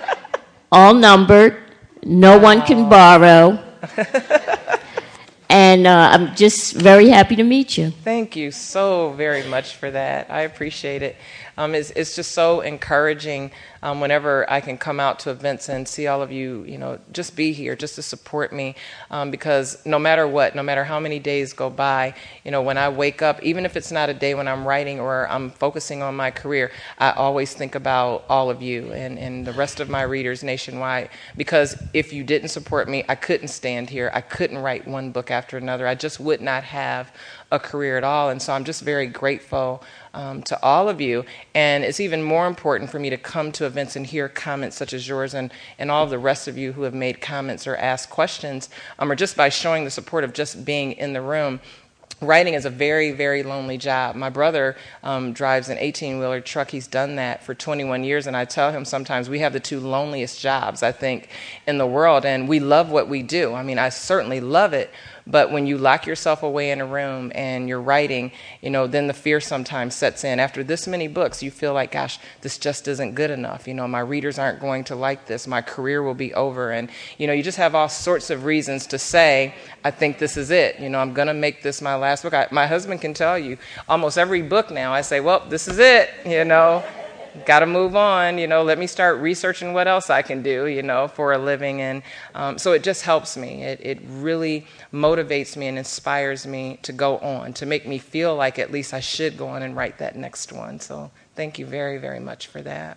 all numbered. No wow. one can borrow. And And uh, I'm just very happy to meet you. Thank you so very much for that. I appreciate it. Um, it's, it's just so encouraging um, whenever I can come out to events and see all of you, you know, just be here, just to support me. Um, because no matter what, no matter how many days go by, you know, when I wake up, even if it's not a day when I'm writing or I'm focusing on my career, I always think about all of you and, and the rest of my readers nationwide. Because if you didn't support me, I couldn't stand here. I couldn't write one book after another. I just would not have a career at all. And so I'm just very grateful um, to all of you. And it's even more important for me to come to events and hear comments such as yours and, and all of the rest of you who have made comments or asked questions, um, or just by showing the support of just being in the room. Writing is a very, very lonely job. My brother um, drives an eighteen-wheeler truck. He's done that for twenty-one years, and I tell him sometimes we have the two loneliest jobs, I think, in the world, and we love what we do. I mean, I certainly love it, but when you lock yourself away in a room and you're writing, you know, then the fear sometimes sets in. After this many books, you feel like, gosh, this just isn't good enough. You know, my readers aren't going to like this. My career will be over. And, you know, you just have all sorts of reasons to say, I think this is it. You know, I'm going to make this my last book. I, my husband can tell you almost every book now, I say, well, this is it, you know. Got to move on, you know, let me start researching what else I can do, you know, for a living. And um, so it just helps me. It, it really motivates me and inspires me to go on, to make me feel like at least I should go on and write that next one. So thank you very, very much for that.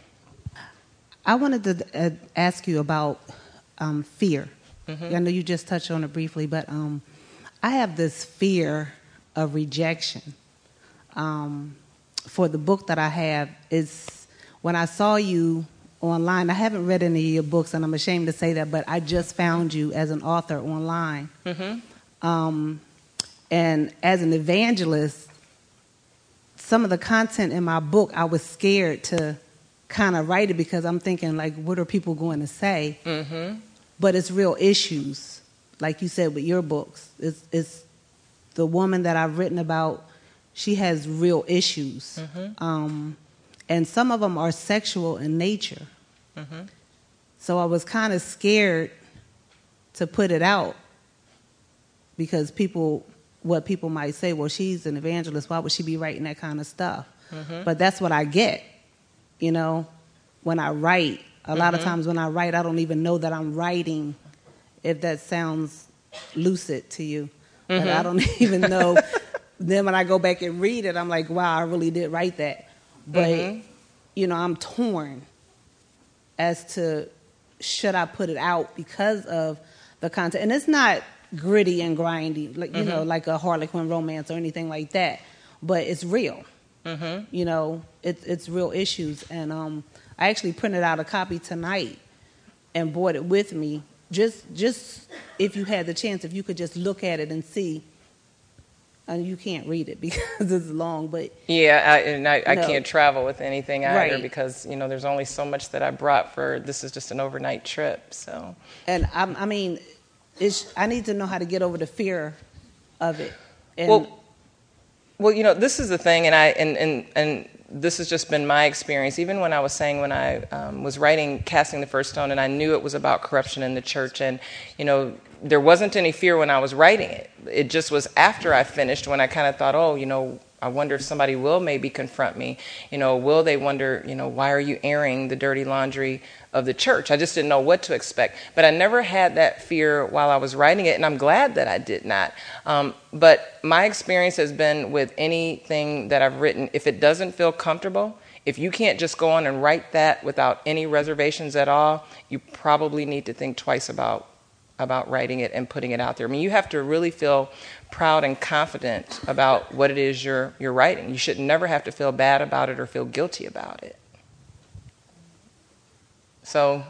I wanted to uh, ask you about um, fear. Mm-hmm. I know you just touched on it briefly, but um, I have this fear of rejection. Um For the book that I have, is when I saw you online, I haven't read any of your books, and I'm ashamed to say that, but I just found you as an author online. Mm-hmm. Um, and as an evangelist, some of the content in my book, I was scared to kind of write it because I'm thinking, like, what are people going to say? Mm-hmm. But it's real issues, like you said with your books. It's, it's the woman that I've written about. She has real issues, mm-hmm. um, and some of them are sexual in nature. Mm-hmm. So I was kind of scared to put it out because people, what people might say, well, she's an evangelist. Why would she be writing that kind of stuff? Mm-hmm. But that's what I get, you know, when I write. A lot mm-hmm. of times when I write, I don't even know that I'm writing, if that sounds lucid to you. Mm-hmm. But I don't even know. Then when I go back and read it, I'm like, wow, I really did write that. But, mm-hmm. you know, I'm torn as to should I put it out because of the content. And it's not gritty and grindy, like you mm-hmm. know, like a Harlequin romance or anything like that. But it's real. Mm-hmm. You know, it, it's real issues. And um, I actually printed out a copy tonight and brought it with me. Just, just if you had the chance, if you could just look at it and see. And you can't read it because it's long, but yeah, I, and I, I no. can't travel with anything either right. because you know there's only so much that I brought for this is just an overnight trip. So, and I, I mean, it's, I need to know how to get over the fear of it. And well, well, you know, this is the thing, and I and and and this has just been my experience. Even when I was saying when I um, was writing Casting the First Stone, and I knew it was about corruption in the church, and you know. There wasn't any fear when I was writing it. It just was after I finished when I kind of thought, oh, you know, I wonder if somebody will maybe confront me. You know, will they wonder, you know, why are you airing the dirty laundry of the church? I just didn't know what to expect. But I never had that fear while I was writing it, and I'm glad that I did not. Um, but my experience has been with anything that I've written, if it doesn't feel comfortable, if you can't just go on and write that without any reservations at all, you probably need to think twice about about writing it and putting it out there. I mean, you have to really feel proud and confident about what it is you're you're writing. You should never have to feel bad about it or feel guilty about it. So,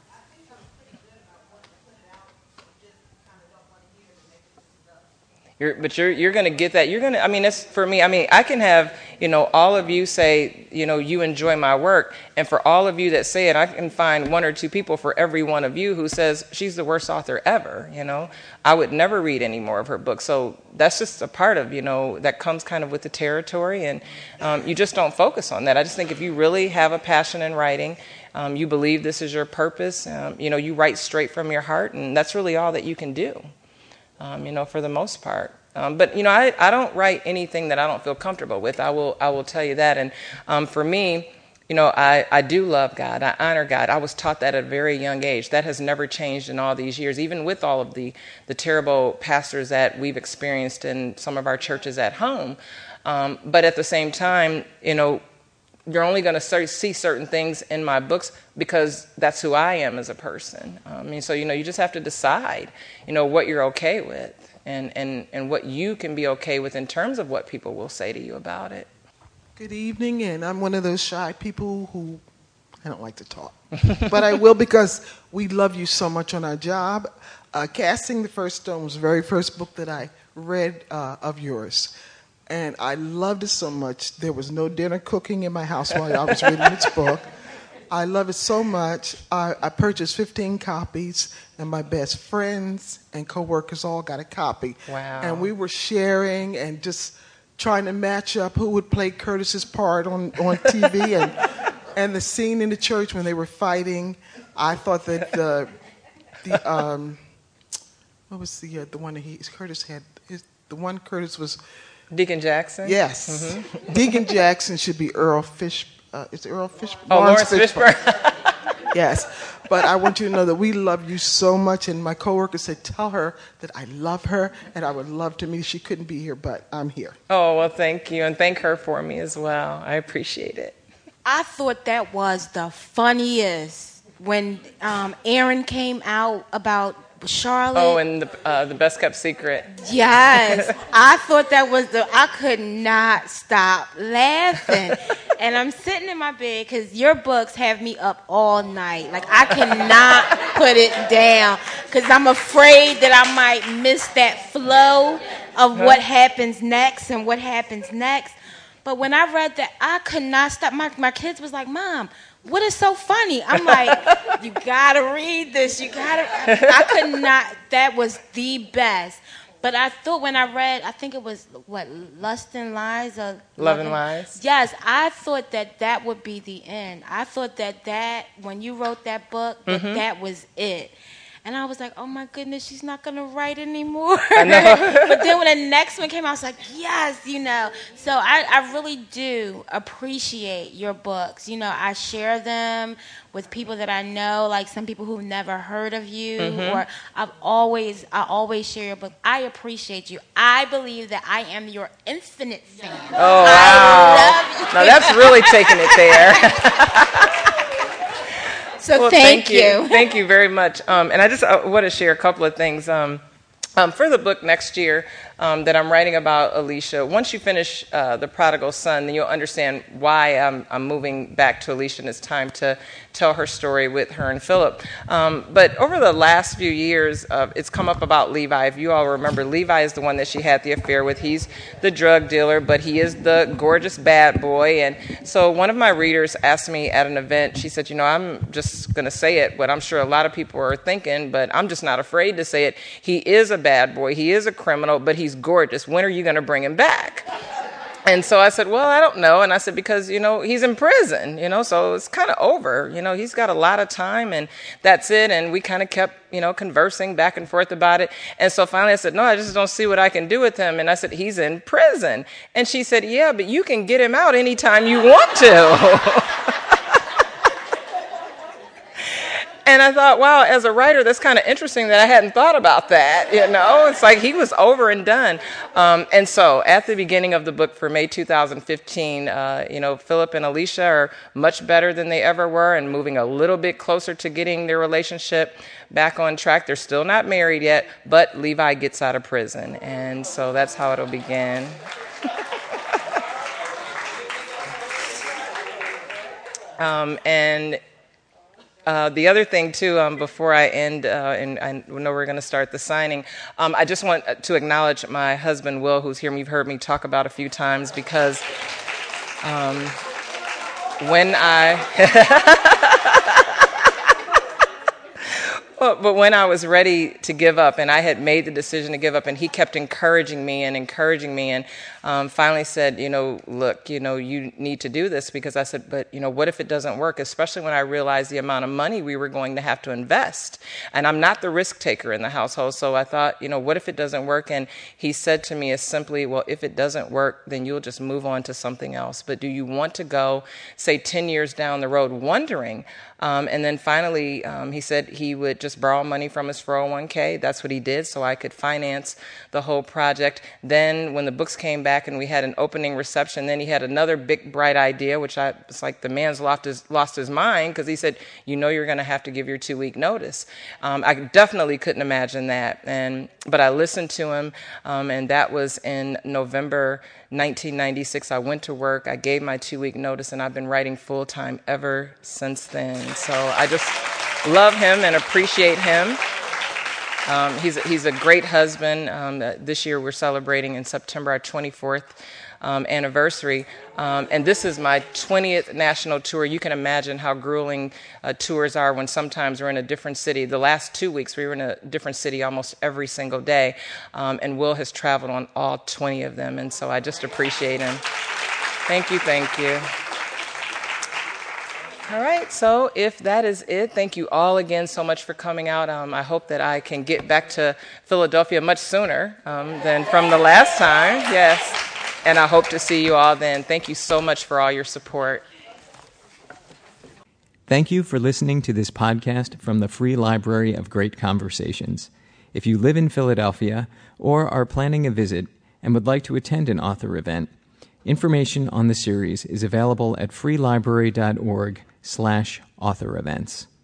You're, but you're you're going to get that. You're going to. I mean, it's for me. I mean, I can have you know all of you say you know you enjoy my work, and for all of you that say it, I can find one or two people for every one of you who says she's the worst author ever. You know, I would never read any more of her books. So that's just a part of you know that comes kind of with the territory, and um, you just don't focus on that. I just think if you really have a passion in writing, um, you believe this is your purpose. Um, you know, you write straight from your heart, and that's really all that you can do. um, you know, for the most part. Um, but, you know, I, I don't write anything that I don't feel comfortable with. I will I will tell you that. And um, for me, you know, I, I do love God. I honor God. I was taught that at a very young age. That has never changed in all these years, even with all of the, the terrible pastors that we've experienced in some of our churches at home. Um, but at the same time, you know, you're only going to see certain things in my books because that's who I am as a person. I mean, so, you know, you just have to decide, you know, what you're okay with and, and, and what you can be okay with in terms of what people will say to you about it. Good evening, and I'm one of those shy people who I don't like to talk. But I will because we love you so much on our job. Uh, Casting the First Stone was the very first book that I read uh, of yours. And I loved it so much. There was no dinner cooking in my house while I was reading this book. I love it so much. I, I purchased fifteen copies, and my best friends and coworkers all got a copy. Wow. And we were sharing and just trying to match up who would play Curtis's part on, on T V. and and the scene in the church when they were fighting, I thought that the, the um, what was the uh, the one that he, Curtis had, his, the one Curtis was... Deacon Jackson? Yes. Mm-hmm. Deacon Jackson should be Earl Fish. Uh, is it Earl Fish? Oh, Lawrence Fishburne. Yes. But I want you to know that we love you so much. And my coworker said, tell her that I love her and I would love to meet her. She couldn't be here, but I'm here. Oh, well, thank you. And thank her for me as well. I appreciate it. I thought that was the funniest when um, Aaron came out about Charlotte. Oh, and the, uh, the Best Kept Secret. Yes. I thought that was the, I could not stop laughing. And I'm sitting in my bed because your books have me up all night. Like, I cannot put it down because I'm afraid that I might miss that flow of what happens next and what happens next. But when I read that, I could not stop. My, my kids was like, Mom, what is so funny? I'm like, you gotta read this. You gotta. I could not. That was the best. But I thought when I read, I think it was what, Lust and Lies or Love and Lies. Yes, I thought that that would be the end. I thought that that when you wrote that book, that mm-hmm. that was it. And I was like, oh my goodness, she's not going to write anymore. I know. But then when the next one came out, I was like, yes, you know. So I, I really do appreciate your books. You know, I share them with people that I know, like some people who've never heard of you. Mm-hmm. Or I've always, I always share your book. I appreciate you. I believe that I am your infinite fan. Oh, wow. I love you. Now that's really taking it there. So well, thank, thank you. you. Thank you very much. Um, and I just I want to share a couple of things. Um, um, for the book next year um, that I'm writing about Alicia, once you finish uh, The Prodigal Son, then you'll understand why I'm, I'm moving back to Alicia, and it's time to tell her story with her and Philip. Um, but over the last few years, uh, it's come up about Levi. If you all remember, Levi is the one that she had the affair with. He's the drug dealer, but he is the gorgeous bad boy. And so one of my readers asked me at an event, she said, you know, I'm just going to say it, what I'm sure a lot of people are thinking, but I'm just not afraid to say it. He is a bad boy. He is a criminal, but he's gorgeous. When are you going to bring him back? And so I said, well, I don't know. And I said, because, you know, he's in prison, you know, so it's kind of over. You know, he's got a lot of time and that's it. And we kind of kept, you know, conversing back and forth about it. And so finally I said, no, I just don't see what I can do with him. And I said, he's in prison. And she said, yeah, but you can get him out anytime you want to. And I thought, wow, as a writer, that's kind of interesting that I hadn't thought about that, you know? It's like he was over and done. Um, and so at the beginning of the book for May two thousand fifteen, uh, you know, Philip and Alicia are much better than they ever were and moving a little bit closer to getting their relationship back on track. They're still not married yet, but Levi gets out of prison. And so that's how it'll begin. um, and... Uh, the other thing, too, um, before I end, uh, and I know we're going to start the signing, um, I just want to acknowledge my husband, Will, who's here. You've heard me talk about a few times because um, when I Well, but when I was ready to give up, and I had made the decision to give up, and he kept encouraging me and encouraging me, and um, finally said, you know, look, you know, you need to do this, because I said, but, you know, what if it doesn't work, especially when I realized the amount of money we were going to have to invest, and I'm not the risk taker in the household, so I thought, you know, what if it doesn't work? And he said to me as simply, well, if it doesn't work, then you'll just move on to something else, but do you want to go, say, ten years down the road wondering? Um, and then finally, um, he said he would just borrow money from his four oh one k. That's what he did, so I could finance the whole project. Then when the books came back and we had an opening reception, then he had another big, bright idea, which I was like, the man's lost his, lost his mind, because he said, you know you're going to have to give your two-week notice. Um, I definitely couldn't imagine that, and but I listened to him, um, and that was in November nineteen ninety-six. I went to work, I gave my two-week notice, and I've been writing full-time ever since then. So I just love him and appreciate him. Um, he's, a, he's a great husband. Um, this year we're celebrating in September our twenty-fourth um, anniversary. Um, and this is my twentieth national tour. You can imagine how grueling uh, tours are when sometimes we're in a different city. The last two weeks we were in a different city almost every single day. Um, and Will has traveled on all twenty of them. And so I just appreciate him. Thank you, thank you. All right, so if that is it, thank you all again so much for coming out. Um, I hope that I can get back to Philadelphia much sooner um, than from the last time, yes. And I hope to see you all then. Thank you so much for all your support. Thank you for listening to this podcast from the Free Library of Great Conversations. If you live in Philadelphia or are planning a visit and would like to attend an author event, information on the series is available at freelibrary dot org slash author events.